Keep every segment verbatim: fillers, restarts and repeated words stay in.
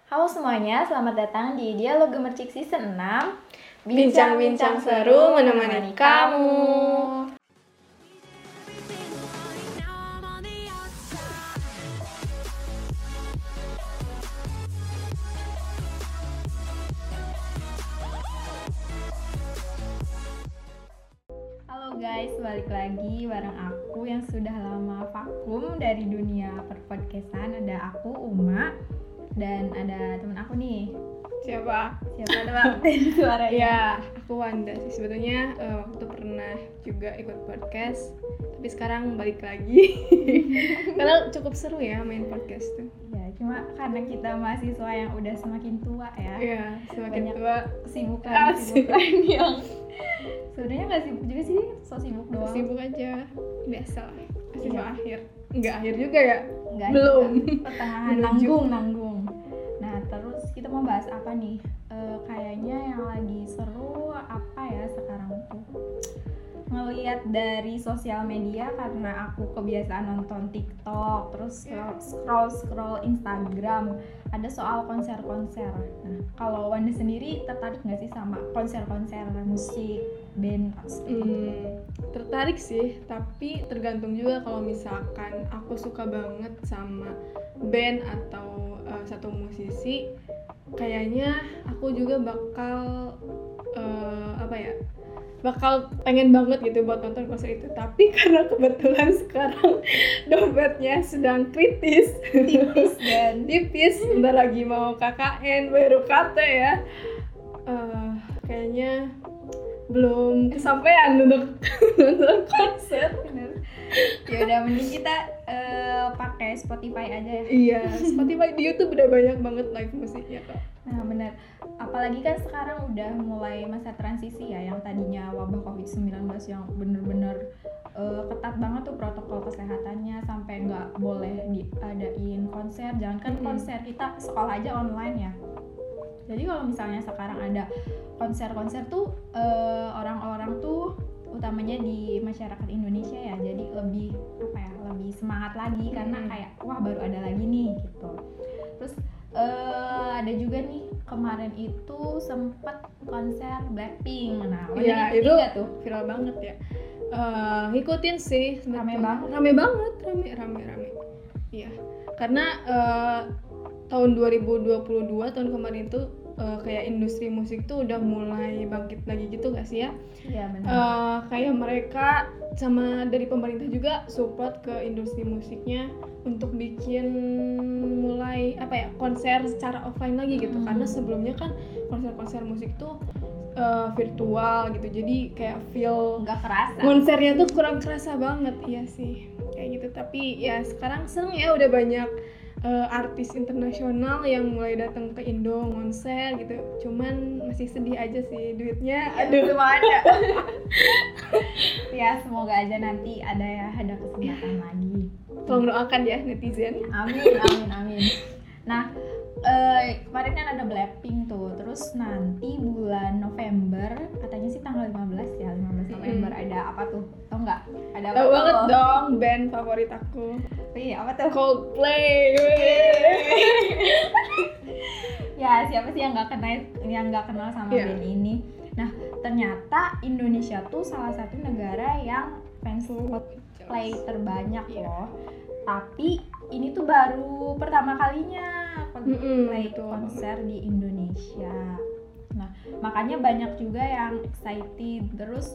Halo semuanya, selamat datang di Dialog Gemercik Season enam. Bincang-bincang seru menemani kamu. Halo guys, balik lagi bareng aku yang sudah lama vakum dari dunia perpodcastan. Ada aku, Uma, dan ada temen aku nih. Siapa? Siapa tebak suaranya? Ya, aku Wanda sih. Sebetulnya uh, waktu pernah juga ikut podcast, tapi sekarang balik lagi. Karena cukup seru ya main podcast tuh. Ya, cuma karena kita mahasiswa yang udah semakin tua ya. Iya, semakin banyak tua kesibukan Asik. kesibukan yang sebenarnya nggak sibuk juga sih, so sibuk doang. sibuk aja, biasa lah. Mahasiswa Iya. akhir. Enggak akhir juga ya? Nggak, Belum. juga. Pertengahan, Menuju. nanggung nanggung. Nah terus kita mau bahas apa nih? Eh, kayaknya yang lagi seru apa ya sekarang tuh, ngelihat dari sosial media karena aku kebiasaan nonton TikTok, terus scroll scroll Instagram, ada soal konser-konser. Nah kalau Wanda sendiri tertarik nggak sih sama konser-konser musik band? Hmm, tertarik sih, tapi tergantung juga. Kalau misalkan aku suka banget sama band atau uh, satu musisi, kayaknya aku juga bakal uh, apa ya bakal pengen banget gitu buat nonton konser itu. Tapi karena kebetulan sekarang dompetnya sedang kritis, Tipis dan tipis, bentar lagi mau K K N baru K T ya, uh, kayaknya belum kesampaian untuk nonton konser. ya udah mending kita eh, pakai Spotify aja ya. Iya, Spotify, di YouTube udah banyak banget live musiknya kok. Nah benar, apalagi kan sekarang udah mulai masa transisi ya, yang tadinya wabah covid sembilan belas yang bener-bener uh, ketat banget tuh protokol kesehatannya, sampai nggak boleh diadain konser, jangankan Mm-hmm. konser, kita sekolah aja online ya. Jadi kalau misalnya sekarang ada konser-konser tuh uh, orang-orang tuh utamanya di masyarakat Indonesia ya, jadi lebih apa ya, lebih semangat lagi karena Mm-hmm. kayak wah baru ada lagi nih gitu. Terus uh, ada juga nih kemarin itu sempet konser Blackpink. Nah, Iya, ngikutin itu nggak tuh? viral banget ya. Uh, ngikutin sih, Rame sebetulnya. banget. Rame banget, rame, rame, rame. Iya, karena uh, tahun dua ribu dua puluh dua, tahun kemarin itu uh, kayak industri musik tuh udah mulai bangkit lagi gitu gak sih ya? Iya benar. Uh, kayak mereka sama dari pemerintah juga support ke industri musiknya untuk bikin mulai apa ya konser secara offline lagi gitu. Hmm. Karena sebelumnya kan konser-konser musik tuh uh, virtual gitu, jadi kayak feel Nggak kerasa. konsernya tuh kurang kerasa banget. Iya sih kayak gitu. Tapi ya sekarang seneng ya, udah banyak uh, artis internasional yang mulai datang ke Indo konser gitu. Cuman masih sedih aja sih duitnya. Aduh, belum ada. Ya semoga aja nanti ada ya, ada kesempatan lagi. Tolong doakan ya netizen. Amin, amin, amin. Nah, eh, kemarin kan ada Blackpink tuh, terus nanti bulan November, katanya sih tanggal lima belas ya, lima belas November ada apa tuh? Tau nggak? Ada apa Tahu tuh? banget dong band favorit aku, Iya, apa tuh? Coldplay. Ya, siapa sih yang nggak kenal yang nggak kenal sama Iya. band ini? Nah, ternyata Indonesia tuh salah satu negara yang fans Coldplay terbanyak Iya. loh. Tapi ini tuh baru pertama kalinya Coldplay Mm-mm, betul konser di Indonesia. Nah, makanya banyak juga yang excited. Terus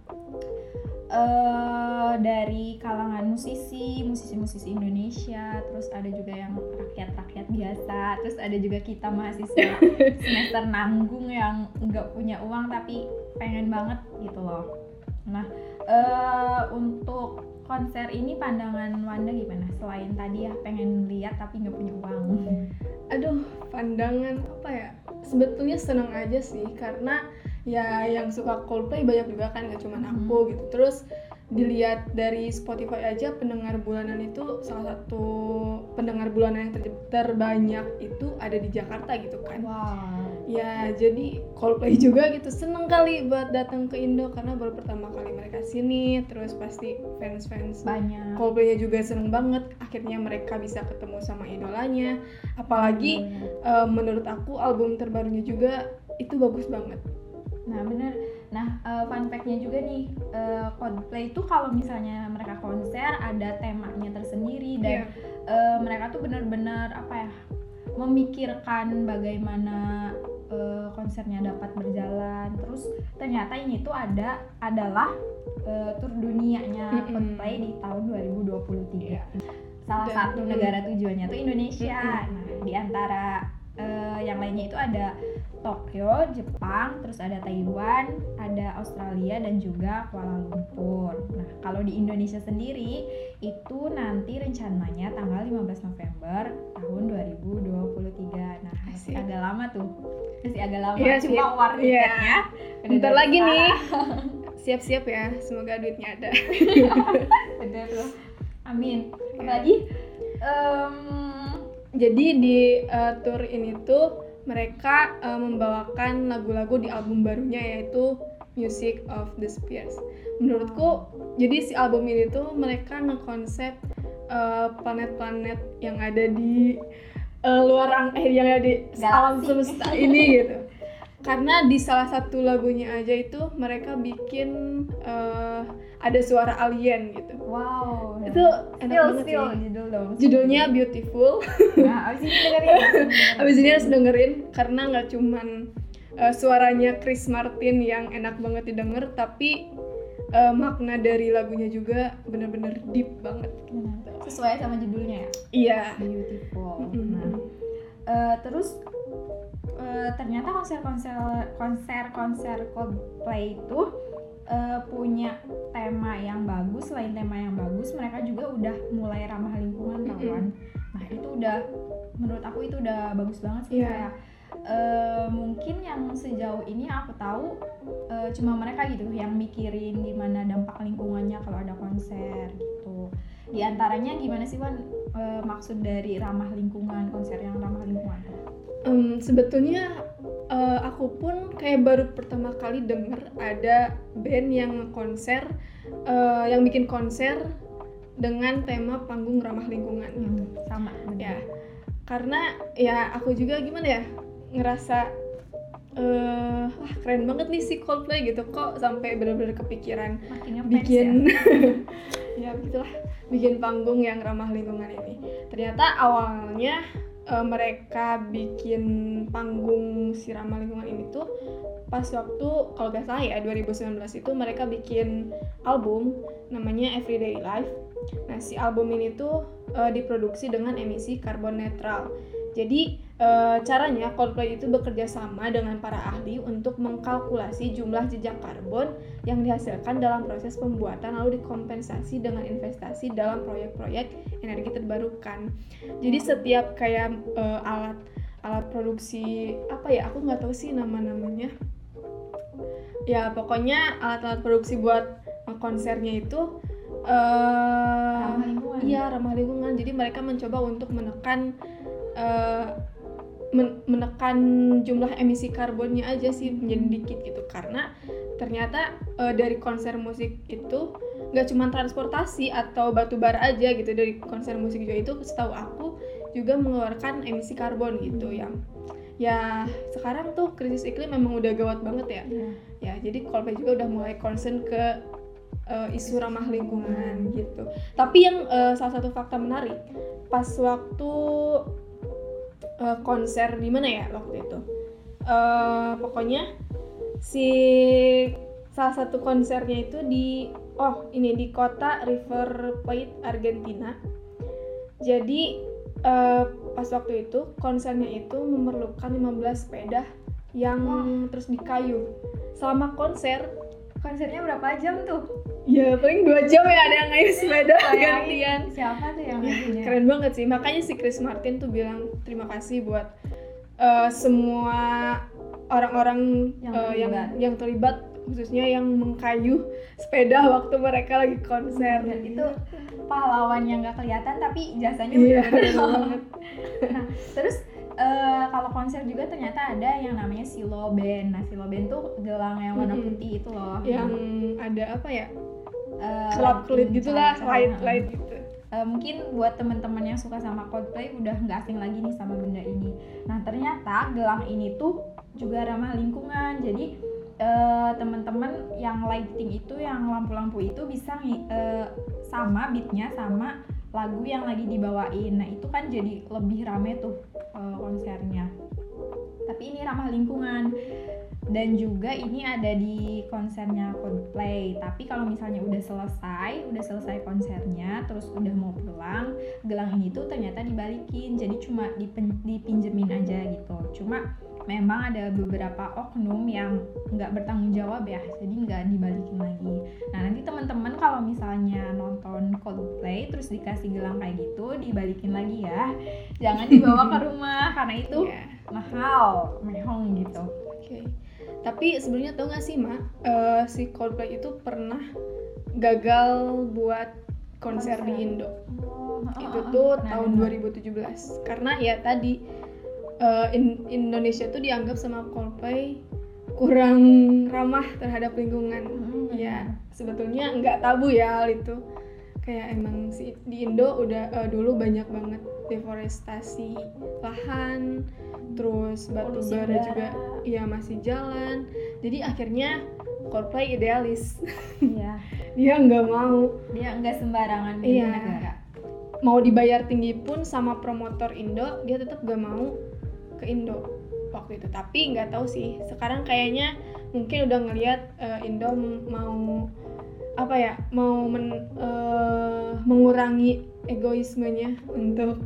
eh dari kalangan musisi, musisi-musisi Indonesia, terus ada juga yang rakyat-rakyat biasa, terus ada juga kita mahasiswa semester nanggung yang nggak punya uang tapi pengen banget gitu loh. Nah, eh untuk konser ini pandangan Wanda gimana? Selain tadi ya pengen lihat tapi nggak punya uang. Aduh, pandangan apa ya? Sebetulnya senang aja sih, karena ya yang suka Coldplay banyak juga kan, gak cuma aku gitu. Terus dilihat dari Spotify aja, pendengar bulanan itu salah satu pendengar bulanan yang ter- terbanyak itu ada di Jakarta gitu kan. Wow. Ya jadi Coldplay juga gitu, seneng kali buat datang ke Indo karena baru pertama kali mereka sini. Terus pasti fans-fans Banyak. Coldplay-nya juga seneng banget, akhirnya mereka bisa ketemu sama idolanya. Apalagi uh, menurut aku album terbarunya juga itu bagus banget. Nah bener, nah uh, fun fact-nya juga nih, uh, Coldplay itu kalau misalnya mereka konser ada temanya tersendiri dan yeah. uh, mereka tuh bener-bener apa ya, memikirkan bagaimana uh, konsernya dapat berjalan. Terus ternyata ini tuh ada adalah uh, tur dunianya mm-hmm. Coldplay di tahun dua ribu dua puluh tiga. Salah Dan, satu negara tujuannya tuh Indonesia. Mm-hmm. Nah, di antara uh, yang lainnya itu ada Tokyo, Jepang, terus ada Taiwan, ada Australia dan juga Kuala Lumpur. Nah, kalau di Indonesia sendiri itu nanti rencananya tanggal lima belas November tahun dua ribu dua puluh tiga. Nah, masih agak lama tuh. Masih agak lama. Iya, cuma war tiketnya. Iya. Bentar lagi nih. Siap-siap ya, semoga duitnya ada. Bener loh. Amin. Apalagi um, jadi di uh, tour ini tuh mereka uh, membawakan lagu-lagu di album barunya yaitu Music of the Spheres. Menurutku jadi si album ini tuh mereka ngekonsep uh, planet-planet yang ada di uh, luar ang- eh yang ada di alam semesta ini gitu. Karena di salah satu lagunya aja itu mereka bikin uh, ada suara alien gitu. Wow. Itu enak still, banget still, sih. Judul dong. Judulnya Beautiful. Nah, abis ini dengerin. abis ini harus dengerin karena nggak cuman uh, suaranya Chris Martin yang enak banget didengar, tapi uh, makna dari lagunya juga benar-benar deep banget. Sesuai sama judulnya ya. Iya. Beautiful. Mm-hmm. Nah, uh, terus uh, ternyata konser-konser konser-konser Coldplay itu uh, punya tema yang bagus. Selain tema yang bagus, mereka juga udah mulai ramah lingkungan, mm-hmm. kawan. Nah, itu udah menurut aku itu udah bagus banget sih. Yeah. Kayak uh, mungkin yang sejauh ini aku tahu uh, cuma mereka gitu yang mikirin gimana dampak lingkungannya kalau ada konser gitu. Di antaranya gimana sih Wan uh, maksud dari ramah lingkungan, konser yang ramah lingkungan? Um, sebetulnya uh, aku pun kayak baru pertama kali denger ada band yang konser uh, yang bikin konser dengan tema panggung ramah lingkungan. Hmm, sama ya. Karena ya aku juga gimana ya ngerasa uh, wah keren banget nih si Coldplay gitu, kok sampai benar-benar kepikiran bikin ya? ya begitulah, bikin panggung yang ramah lingkungan ini. Ternyata awalnya uh, mereka bikin panggung si ramah lingkungan ini tuh pas waktu kalau gak salah ya dua ribu sembilan belas itu mereka bikin album namanya Everyday Life. Nah, si album ini tuh uh, diproduksi dengan emisi karbon netral. Jadi uh, caranya Coldplay itu bekerja sama dengan para ahli untuk mengkalkulasi jumlah jejak karbon yang dihasilkan dalam proses pembuatan lalu dikompensasi dengan investasi dalam proyek-proyek energi terbarukan. Jadi setiap kayak uh, alat alat produksi apa ya, aku nggak tahu sih nama-namanya. Ya pokoknya alat-alat produksi buat uh, konsernya itu Uh, ramah lingkungan. Iya, ramah lingkungan. Jadi mereka mencoba untuk menekan uh, men- menekan jumlah emisi karbonnya aja sih menjadi dikit gitu. Karena ternyata uh, dari konser musik itu nggak cuma transportasi atau batu bara aja gitu. Dari konser musik juga itu setahu aku juga mengeluarkan emisi karbon gitu yang ya sekarang tuh krisis iklim memang udah gawat banget ya. Yeah. Ya, jadi Coldplay juga udah mulai concern ke Uh, isu ramah lingkungan gitu. Tapi yang uh, salah satu fakta menarik pas waktu uh, konser di mana ya waktu itu, uh, pokoknya si salah satu konsernya itu di oh ini di kota River Plate, Argentina. Jadi uh, pas waktu itu konsernya itu memerlukan lima belas sepeda yang wow. terus dikayu selama konser. Konsernya berapa jam tuh? Ya paling dua jam ya, ada yang ngayuh sepeda gantian. Siapa tuh yang ya, ngayuhnya? Keren banget sih, makanya si Chris Martin tuh bilang terima kasih buat uh, semua orang-orang yang, uh, yang yang terlibat, khususnya yang mengkayuh sepeda waktu mereka lagi konser. Dan itu pahlawan yang nggak kelihatan tapi jasanya iya, benar-benar banget. Nah terus uh, kalau konser juga ternyata ada yang namanya Silo Band. Nah Silo Band tuh gelang yang warna Mm-mm. putih itu loh. Yang ada apa ya? Uh, Kelap-kelip lighting, gitulah, cahaya-cahaya. light-light gitu. Uh, mungkin buat teman-teman yang suka sama Coldplay udah nggak asing lagi nih sama benda ini. Nah ternyata gelang ini tuh juga ramah lingkungan. Jadi uh, teman-teman yang lighting itu, yang lampu-lampu itu bisa uh, sama beatnya sama lagu yang lagi dibawain. Nah itu kan jadi lebih rame tuh uh, konsernya. Tapi ini ramah lingkungan. Dan juga ini ada di konsernya Coldplay. Tapi kalau misalnya udah selesai, udah selesai konsernya, terus udah mau pulang, gelang ini tuh ternyata dibalikin. Jadi cuma dipen, dipinjemin aja gitu. Cuma memang ada beberapa oknum yang nggak bertanggung jawab ya, jadi nggak dibalikin lagi. Nah nanti teman-teman kalau misalnya nonton Coldplay terus dikasih gelang kayak gitu, dibalikin lagi ya. Jangan dibawa ke rumah karena itu yeah. mahal, mehong gitu. Oke. Okay. Tapi sebenarnya tau gak sih Ma, uh, si Coldplay itu pernah gagal buat konser, konser. di Indo. Oh, itu oh, tuh nah, tahun nah. dua ribu tujuh belas. Karena ya tadi uh, in- Indonesia tuh dianggap sama Coldplay kurang ramah terhadap lingkungan. Hmm, ya sebetulnya nggak tabu ya hal itu. Kayak emang si di Indo udah uh, dulu banyak banget deforestasi lahan, terus batu bara juga ya masih jalan. Jadi akhirnya Coldplay idealis. Iya. Dia nggak mau. Dia nggak sembarangan milih iya. negara. Mau dibayar tinggi pun sama promotor Indo, dia tetap nggak mau ke Indo waktu itu. Tapi nggak tahu sih. Sekarang kayaknya mungkin udah ngelihat uh, Indo mau apa ya mau men, uh, mengurangi egoismenya untuk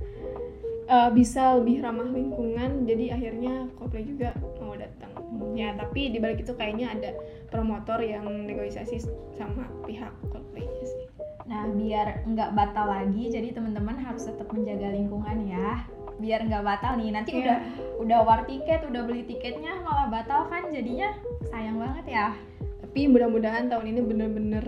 uh, bisa lebih ramah lingkungan, jadi akhirnya Coldplay juga mau datang. Hmm. Ya tapi di balik itu kayaknya ada promotor yang negosiasi sama pihak Coldplay sih. Nah biar nggak batal lagi, jadi teman-teman harus tetap menjaga lingkungan ya. Biar nggak batal nih, nanti yeah. udah udah war tiket, udah beli tiketnya malah batal kan, jadinya sayang banget ya. Tapi mudah-mudahan tahun ini bener-bener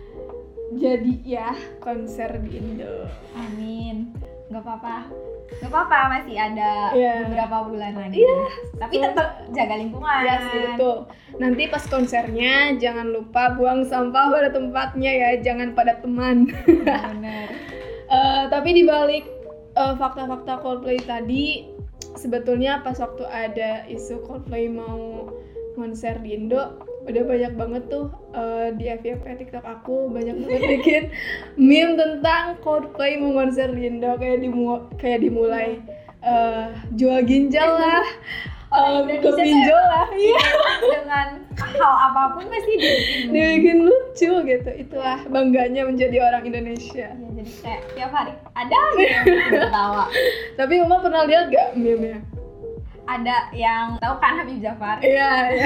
jadi ya konser di Indo. Amin. Gak apa-apa, gak apa-apa masih ada yeah. beberapa bulan lagi. Yeah. Tapi tetap jaga lingkungan. Ya yes, betul. Nanti pas konsernya jangan lupa buang sampah pada tempatnya ya, jangan pada teman. Benar. uh, tapi dibalik uh, fakta-fakta Coldplay tadi, sebetulnya pas waktu ada isu Coldplay mau konser di Indo, udah banyak banget tuh uh, di F Y P TikTok aku banyak banget bikin meme tentang Coldplay mau konser di Indo, kayak dimu- kayak dimulai uh, jual ginjal lah, uh, buka pinjol lah, iya. Dengan hal apapun pasti dibikin dibikin lucu gitu. Itulah bangganya menjadi orang Indonesia. Ya, jadi kayak tiap hari ada gitu yang ketawa. Tapi Uma pernah lihat gak meme-nya? Ada yang tahu kan Habib Jafar? Iya, iya.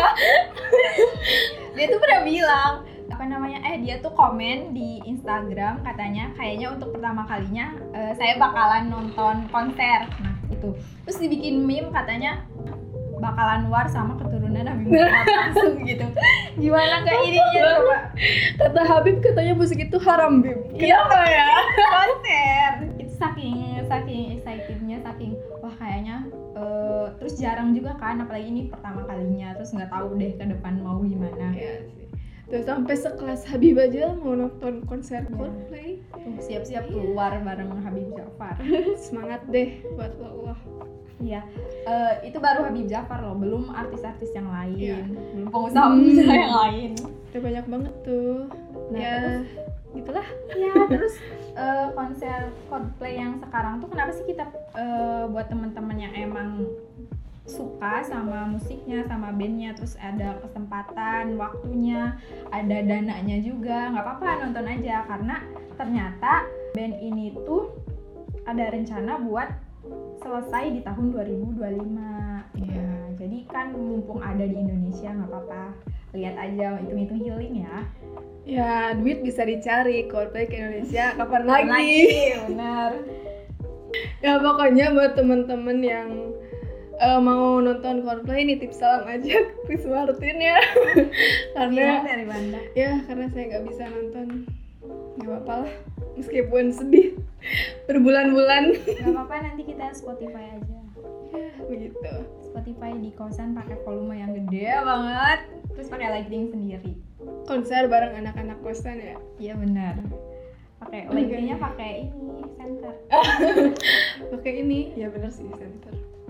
Dia tuh pernah bilang apa namanya eh dia tuh komen di Instagram katanya kayaknya untuk pertama kalinya uh, saya bakalan nonton konser. Nah itu terus dibikin meme katanya bakalan war sama keturunan Habib Jafar langsung gitu. Gimana kayak ininya coba? Kata Habib katanya musik itu haram, Bib. Kenapa ya? Konser itu saking saking excitednya, saking wah kayaknya uh, terus jarang juga kan, apalagi ini pertama kalinya, terus nggak tahu deh ke depan mau gimana. Iya sih. Tuh sampai sekelas Habib aja mau nonton konser Coldplay. Tuh siap-siap keluar bareng Habib Jafar. Semangat deh buat Allah. Iya, uh, itu baru Habib Jafar loh, belum artis-artis yang lain, ya. belum pengusaha-pengusaha hmm. yang lain. Udah banyak banget tuh. Nah, ya, terus, gitulah. Ya, terus uh, konser Coldplay yang sekarang tuh kenapa sih kita uh, buat teman-teman yang emang suka sama musiknya, sama bandnya, terus ada kesempatan, waktunya, ada dananya juga, nggak apa-apa nonton aja, karena ternyata band ini tuh ada rencana buat selesai di tahun dua ribu dua puluh lima. Ya, jadi kan mumpung ada di Indonesia nggak apa-apa, lihat aja, hitung-hitung healing ya. Ya, duit bisa dicari, Coldplay ke Indonesia kapan lagi? lagi? Benar. Ya pokoknya buat teman-teman yang uh, mau nonton Coldplay, nitip salam aja ke Chris Martin ya. Karena ya, dari Banda. Ya, karena saya nggak bisa nonton. Gak apa-apa lah, meskipun sedih berbulan-bulan. Gak apa-apa, nanti kita Spotify aja. gitu. Spotify di kosan pakai volume yang gede banget, terus pakai lighting sendiri. Konser bareng anak-anak kosan ya. Iya benar. Pakai lightingnya pakai ini center. Pakai ini, ya bener sih center.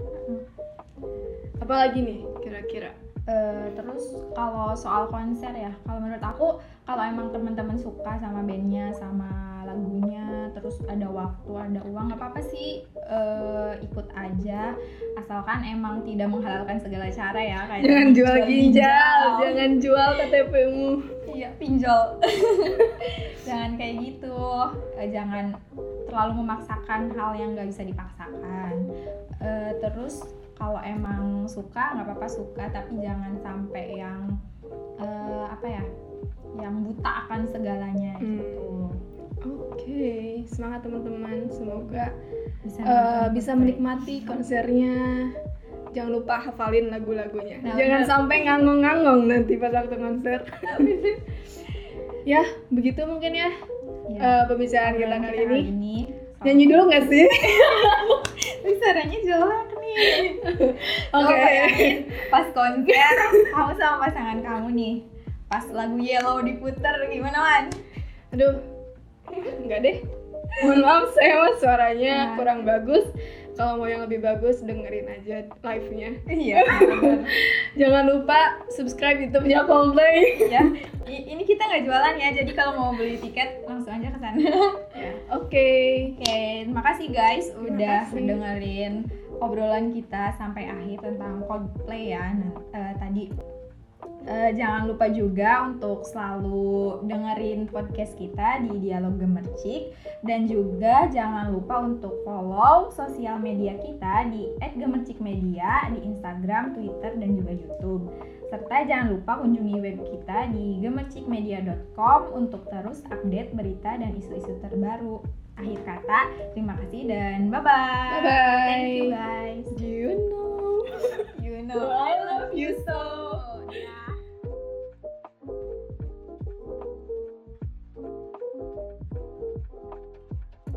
Apalagi nih kira-kira? Uh, terus kalau soal konser ya, kalau menurut aku kalau emang teman-teman suka sama bandnya, sama lagunya, terus ada waktu, ada uang, nggak apa-apa sih, uh, ikut aja, asalkan emang tidak menghalalkan segala cara ya, kayak jangan jual ginjal, jangan jual K T P-mu. Iya, pinjol. Jangan kayak gitu, uh, jangan terlalu memaksakan hal yang nggak bisa dipaksakan. Uh, terus kalau emang suka nggak apa-apa suka, tapi jangan sampai yang uh, apa ya, yang buta akan segalanya hmm. gitu. Oke, okay. Semangat teman-teman, semoga bisa, uh, bisa menikmati konsernya. Jangan lupa hafalin lagu-lagunya. Nah, jangan udah. Sampai ngangong-ngangong nanti pas waktu konser. Ya, begitu mungkin ya, ya. Uh, pembicaraan kita kali ini. ini. Nyanyi dulu nggak sih? Suaranya jelek nih. Oke. Okay. Pas konser, kamu sama pasangan kamu nih, pas lagu Yellow diputar gimana Wan? Aduh, enggak deh. Mohon maaf saya mas suaranya nah. kurang bagus. Kalau mau yang lebih bagus dengerin aja live-nya. Iya. Jangan lupa subscribe YouTube-nya Coldplay. Ya, ini kita nggak jualan ya, jadi kalau mau beli tiket langsung aja ke sana. Ya. Oke. Okay. Oke, okay, terima kasih guys udah dengerin obrolan kita sampai akhir tentang Coldplay ya. Nah, uh, tadi uh, jangan lupa juga untuk selalu dengerin podcast kita di Dialog Gemercik, dan juga jangan lupa untuk follow sosial media kita di et gemercik media di Instagram, Twitter, dan juga YouTube. Serta jangan lupa kunjungi web kita di gemercik media dot com untuk terus update berita dan isu-isu terbaru. Akhir kata, terima kasih dan bye-bye. Bye-bye. Thank you guys. You know. You know I love you so.